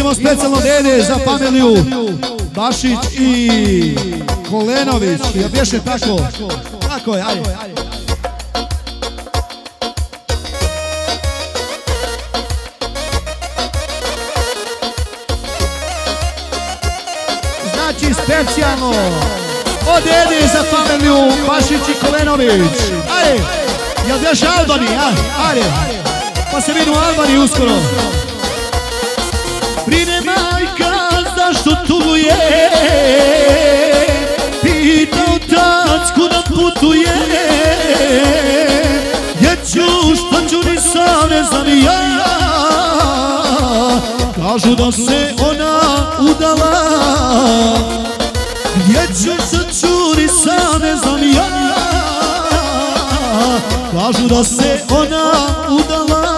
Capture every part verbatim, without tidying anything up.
Idemo specijalno dede za familiju Bašić i Kolenović. Ja bješe tako. Tako je, ajde. Znači specijalno od dede za familiju Bašić i Kolenović. Ajde, jel bješe Albani, a? Ajde, pa se vidim u Albani uskoro. Brine majka zašto tuguje, pita otac kuda putuje, gdje ću, šta ću, ni sam ne znam i ja. Kažu da se ona udala, gdje ću, šta ću, ni sam ne znam i ja. Kažu da se ona udala,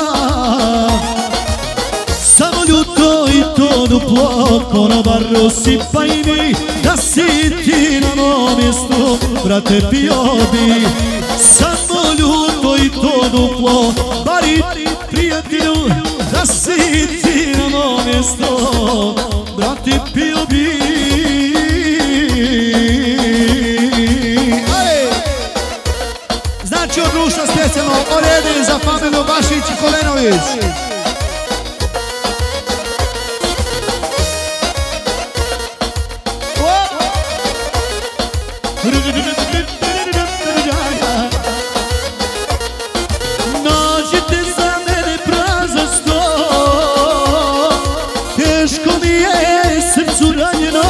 samo ljuto i to duplo, konobar osipaj mi, da si ti na mom mjestu, brate, pio bi. Samo ljuto i to duplo, bari prijatelju, da si ti na mom mjestu, brate, pio bi. Znači od društva specijalno oredi za familiju Bašić i Kolenović. Nađite za mene prazan sto, teško mi je srcu ranjeno,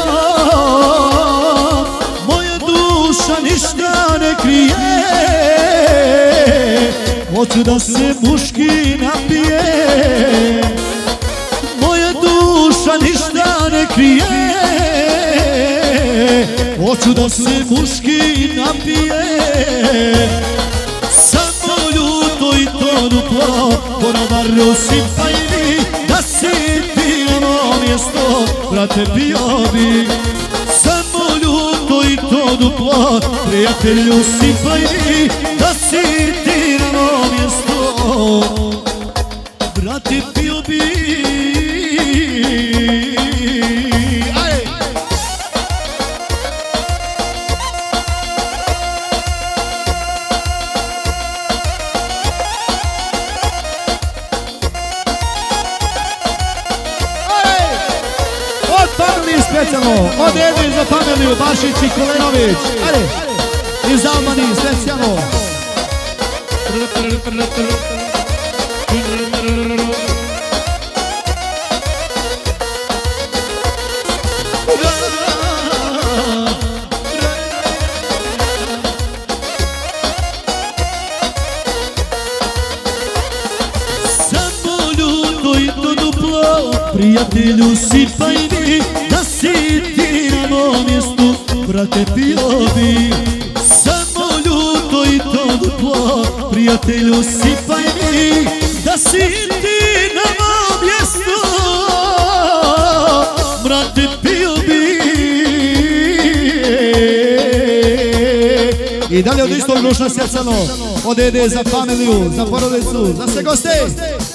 moja duša ništa ne krije, hoću da se muški napije. Moja duša ništa ne krije, hoću da se muški napije. Samo ljuto i to duplo, konobar osipaj mi, da si ti na mom mjestu, brate, pio bi. Samo ljuto i to duplo, prijatelju, sipaj mi, da si ti na mom mjestu, brate, pio bi. Specijalno od Edi za familiju Bašić i Kolenović. Ajde, iz Albani specijalno. Samo ljuto i to duplo, prijatelju, sipaj mi, da si ti na mom mjestu, brate, pio bi. Samo ljuto i to duplo, prijatelju, sipaj mi, da si ti na mom mjestu, brate, pio bi. I dalje od istog društva specijalno od Ede za familiju, za porodicu, za sve goste.